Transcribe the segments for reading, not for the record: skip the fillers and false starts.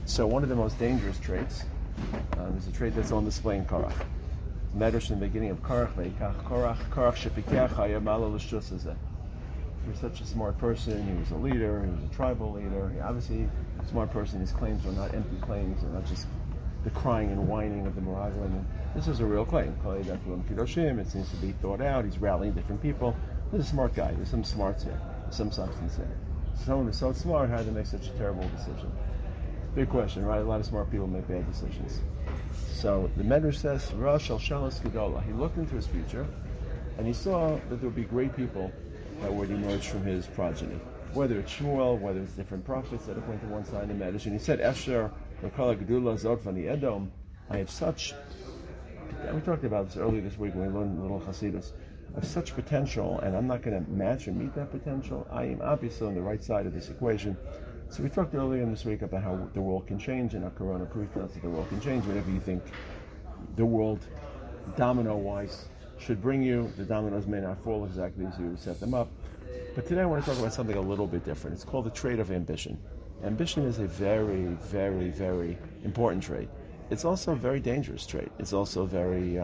So one of the most dangerous traits is a trait that's on display in Korach. Medrash in the beginning of Korach, Korach shepikach hayamala l'shusazeh. He was such a smart person. He was a leader. He was a tribal leader. He obviously a smart person. His claims were not empty claims. They're not just the crying and whining of the Meraglim. This is a real claim. It seems to be thought out. He's rallying different people. He's a smart guy. There's some smarts here. There's some substance here. Someone who's so smart, how to make such a terrible decision? Big question, right? A lot of smart people make bad decisions. So the Medrash says, Rosh al Shalas Gedola. He looked into his future, and he saw that there would be great people that would emerge from his progeny. Whether it's Shmuel, whether it's different prophets that point to one side in the Medrash. And he said, Esher, Rekala Gedula Zot Vani Edom. I have such, we talked about this earlier this week when we learned little Hasidus. I have such potential, and I'm not going to match and meet that potential. I am obviously on the right side of this equation. So we talked earlier in this week about how the world can change, and our Corona proof tells us that the world can change. Whatever you think the world, domino-wise, should bring you, the dominoes may not fall exactly as you set them up. But today I want to talk about something a little bit different. It's called the trait of ambition. Ambition is a very, very, very important trait. It's also a very dangerous trait. It's also a very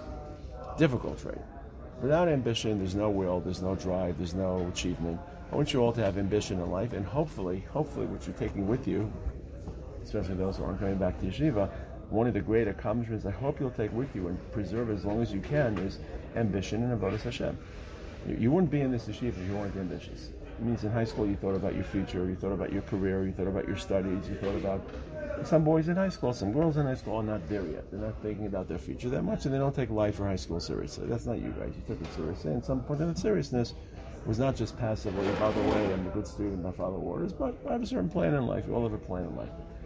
difficult trait. Without ambition, there's no will, there's no drive, there's no achievement. I want you all to have ambition in life, and hopefully what you're taking with you, especially those who aren't coming back to yeshiva, one of the great accomplishments I hope you'll take with you and preserve as long as you can is ambition and avodas Hashem. You wouldn't be in this yeshiva if you weren't ambitious. It means in high school you thought about your future, you thought about your career, you thought about your studies, you thought about some boys in high school, some girls in high school are not there yet. They're not thinking about their future that much, and they don't take life or high school seriously. That's not you guys. You took it seriously, and some point of that seriousness was not just passively, by the way, I'm a good student, I follow orders, but I have a certain plan in life. You all have a plan in life.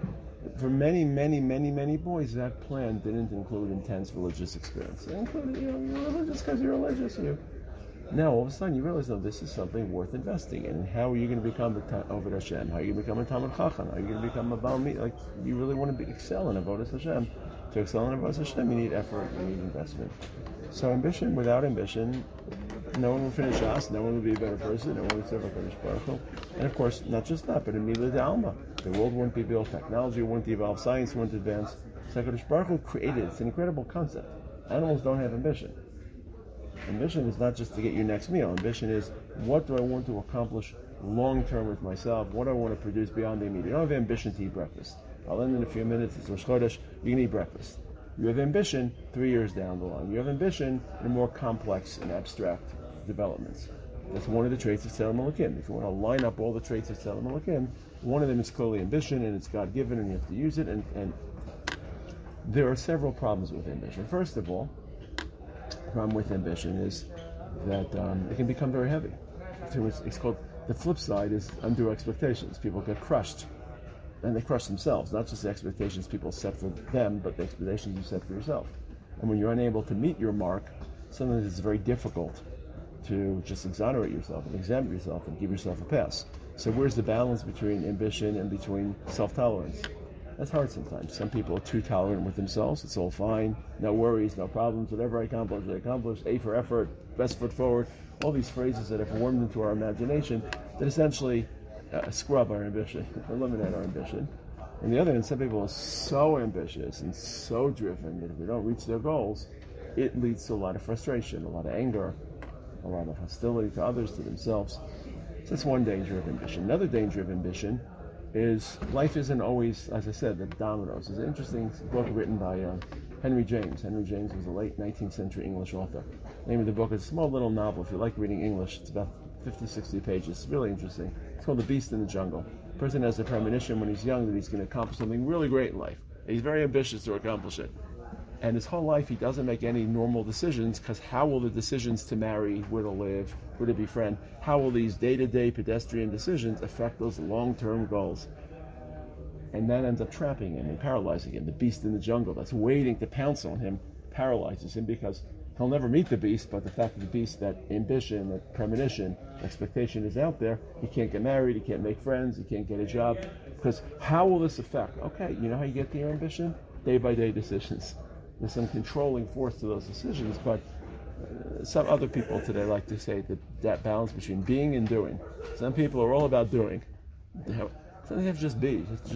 For many, many, many, many boys, that plan didn't include intense religious experience. It included, you're religious because you're religious. Now, all of a sudden, you realize, no, this is something worth investing in. And how are you going to become Oved Hashem? How are you going to become a Talmid Chacham? How are you going to become a Baal Mid? Like, you really want to excel in Avodas Hashem. To excel in Avodas Hashem, you need effort, you need investment. So ambition, without ambition, no one will finish us, no one will be a better person, no one will serve HaKadosh Baruch Hu. And of course, not just that, but in Mila de Alma. The world wouldn't be built, technology wouldn't evolve, science wouldn't advance. So HaKadosh Baruch Hu created, it's an incredible concept. Animals don't have ambition. Ambition is not just to get your next meal. Ambition is, what do I want to accomplish long term with myself? What do I want to produce beyond the immediate? You don't have ambition to eat breakfast. I'll end in a few minutes. It's Rosh Chodesh. You can eat breakfast. You have ambition 3 years down the line. You have ambition in more complex and abstract developments. That's one of the traits of Tzelem Elokim. If you want to line up all the traits of Tzelem Elokim, one of them is clearly ambition, and it's God-given, and you have to use it. And there are several problems with ambition. First of all, the problem with ambition is that it can become very heavy. It's called, the flip side is undue expectations. People get crushed, and they crush themselves, not just the expectations people set for them, but the expectations you set for yourself. And when you're unable to meet your mark, sometimes it's very difficult to just exonerate yourself and exempt yourself and give yourself a pass. So where's the balance between ambition and between self-tolerance? That's hard sometimes. Some people are too tolerant with themselves. It's all fine. No worries, no problems. Whatever I accomplish. A for effort, best foot forward. All these phrases that have warmed into our imagination that essentially scrub our ambition, eliminate our ambition. On the other hand, some people are so ambitious and so driven that if they don't reach their goals, it leads to a lot of frustration, a lot of anger, a lot of hostility to others, to themselves. So that's one danger of ambition. Another danger of ambition is life isn't always, as I said, the dominoes. There's an interesting book written by Henry James. Henry James was a late 19th century English author. The name of the book is a small little novel. If you like reading English, it's about 50, 60 pages. It's really interesting. It's called The Beast in the Jungle. A person has a premonition when he's young that he's going to accomplish something really great in life. He's very ambitious to accomplish it. And his whole life he doesn't make any normal decisions, because how will the decisions to marry, where to live, who to befriend, how will these day-to-day pedestrian decisions affect those long-term goals? And that ends up trapping him and paralyzing him. The beast in the jungle that's waiting to pounce on him paralyzes him, because he'll never meet the beast, but the fact that the beast, that ambition, that premonition, expectation is out there, he can't get married, he can't make friends, he can't get a job. Because how will this affect? Okay, you know how you get to your ambition? Day-by-day decisions. There's some controlling force to those decisions, but some other people today like to say that balance between being and doing. Some people are all about doing. Some have just be. Just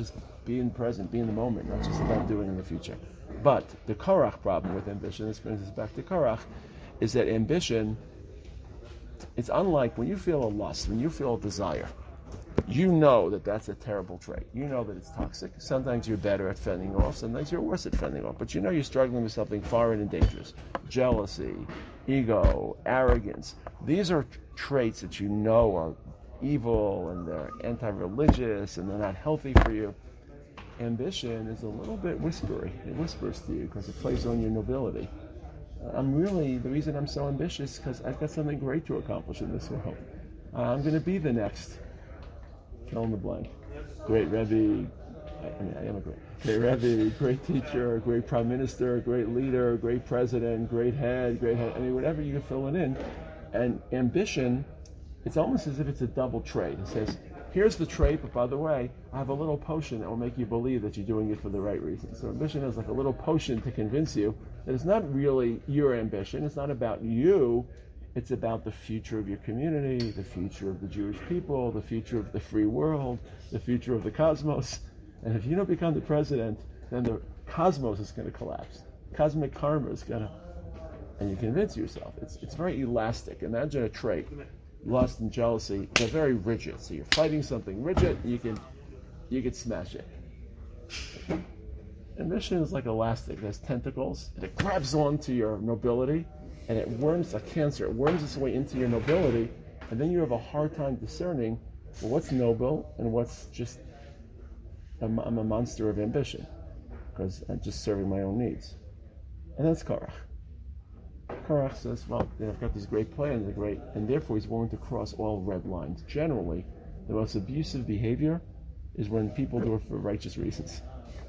be in the present, be in the moment, not just about doing in the future. But the Korach problem with ambition, this brings us back to Korach, is that ambition, it's unlike when you feel a lust, when you feel a desire. You know that that's a terrible trait. You know that it's toxic. Sometimes you're better at fending off. Sometimes you're worse at fending off. But you know you're struggling with something foreign and dangerous. Jealousy, ego, arrogance. These are traits that you know are evil and they're anti-religious and they're not healthy for you. Ambition is a little bit whispery. It whispers to you because it plays on your nobility. The reason I'm so ambitious because I've got something great to accomplish in this world. I'm going to be the next fill in the blank. Great Rebbe, I am a great Rebbe, great teacher, great prime minister, great leader, great president, great head, whatever you can fill it in. And ambition, it's almost as if it's a double trait. It says, here's the trait, but by the way, I have a little potion that will make you believe that you're doing it for the right reason. So ambition is like a little potion to convince you that it's not really your ambition, it's not about you, it's about the future of your community, the future of the Jewish people, the future of the free world, the future of the cosmos. And if you don't become the president, then the cosmos is going to collapse. Cosmic karma is going to... And you convince yourself. It's very elastic. Imagine a trait. Lust and jealousy, they're very rigid. So you're fighting something rigid, you can smash it. Ambition is like elastic. It has tentacles. And it grabs onto your nobility. And it worms, like cancer, it worms its way into your nobility, and then you have a hard time discerning, well, what's noble and what's just, I'm a monster of ambition, because I'm just serving my own needs. And that's Korach. Korach says, well, I've got these great plans, and therefore he's willing to cross all red lines. Generally, the most abusive behavior is when people do it for righteous reasons.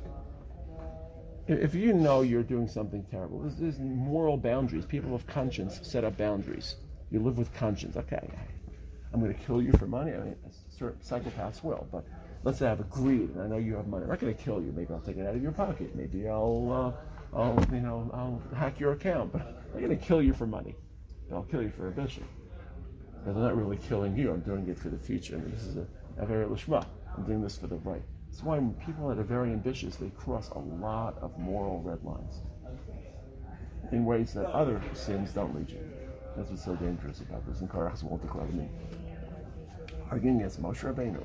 If you know you're doing something terrible, there's moral boundaries. People of conscience set up boundaries. You live with conscience. Okay, I'm going to kill you for money. I mean, certain psychopaths will, but let's say I have a greed and I know you have money. I'm not going to kill you. Maybe I'll take it out of your pocket. Maybe I'll hack your account. But I'm going to kill you for money. But I'll kill you for ambition. Because I'm not really killing you. I'm doing it for the future. I mean, this is a very lishma. I'm doing this for the right. That's why when people that are very ambitious, they cross a lot of moral red lines in ways that other sins don't reach you. That's what's so dangerous about this. And Korach's won't declare me arguing against Moshe Rabbeinu.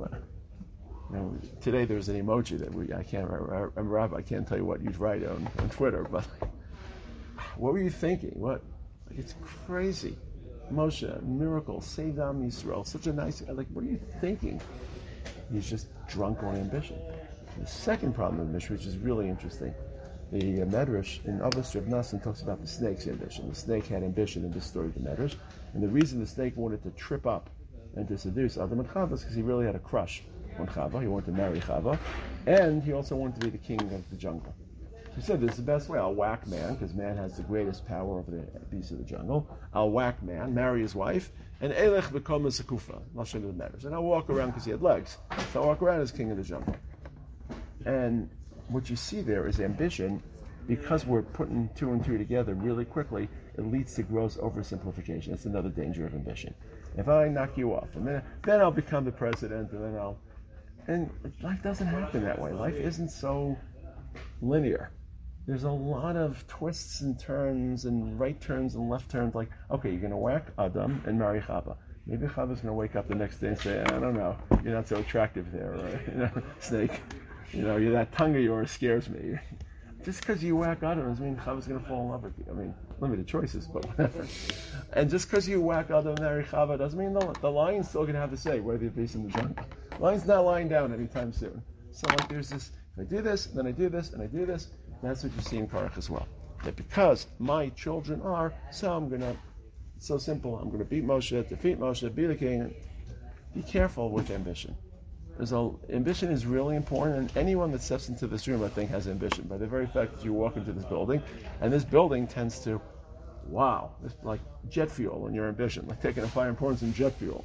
Today there's an emoji that I'm Rabbi. I can't tell you what you'd write on Twitter, but what were you thinking? It's crazy. Moshe, miracle, saved Am Yisrael, such a nice guy. What are you thinking? He's just drunk on ambition. The second problem with Midrash, which is really interesting, the Medrash in Avos Rav Nassan talks about the snake's ambition. The snake had ambition in this story of the Medrash, and the reason the snake wanted to trip up and to seduce Adam and Chava is because he really had a crush on Chava. He wanted to marry Chava, and he also wanted to be the king of the jungle. He said, this is the best way. I'll whack man, because man has the greatest power over the beasts of the jungle. I'll whack man, marry his wife, and Elech become a Sekufa. I'll show you the matters. And I'll walk around because he had legs. So I'll walk around as king of the jungle. And what you see there is ambition. Because we're putting two and two together really quickly, it leads to gross oversimplification. That's another danger of ambition. If I knock you off, and then I'll become the president, and life doesn't happen that way. Life isn't so linear. There's a lot of twists and turns and right turns and left turns. Like, okay, you're going to whack Adam and marry Chava. Maybe Chava's going to wake up the next day and say, I don't know, you're not so attractive there, or, snake. That tongue of yours scares me. Just because you whack Adam doesn't mean Chava's going to fall in love with you. I mean, limited choices, but whatever. And just because you whack Adam and marry Chava doesn't mean the lion's still going to have to say whether you're beast in the jungle. The lion's not lying down anytime soon. So there's this, if I do this, then I do this, and I do this, that's what you see in Korach as well. That because my children are, so it's so simple, I'm going to beat Moshe, defeat Moshe, be the king. Be careful with ambition. Ambition is really important, and anyone that steps into this room, I think, has ambition. By the very fact that you walk into this building, and this building tends to, it's like jet fuel in your ambition, like taking a fire and pouring some jet fuel.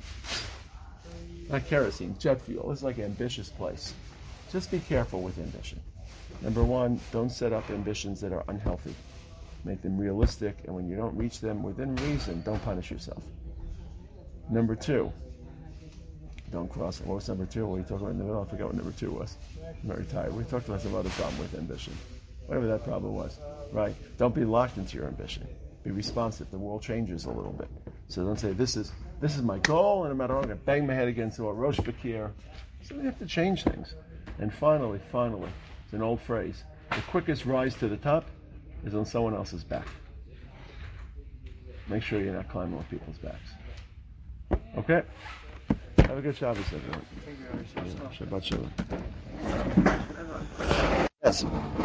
Not kerosene, jet fuel. It's like an ambitious place. Just be careful with ambition. Number one, don't set up ambitions that are unhealthy. Make them realistic, and when you don't reach them within reason, don't punish yourself. Number two, don't cross. What was number 2? What we talked about in the middle? I forgot what number 2 was. I'm very tired. We talked about some other problem with ambition. Whatever that problem was. Right? Don't be locked into your ambition. Be responsive. The world changes a little bit. So don't say, this is my goal, and no matter what, I'm going to bang my head against the wall. Rosh Bakir. So we have to change things. And finally, it's an old phrase. The quickest rise to the top is on someone else's back. Make sure you're not climbing on people's backs. Okay? Have a good Shabbos, everyone. Shabbat Shalom. Yes.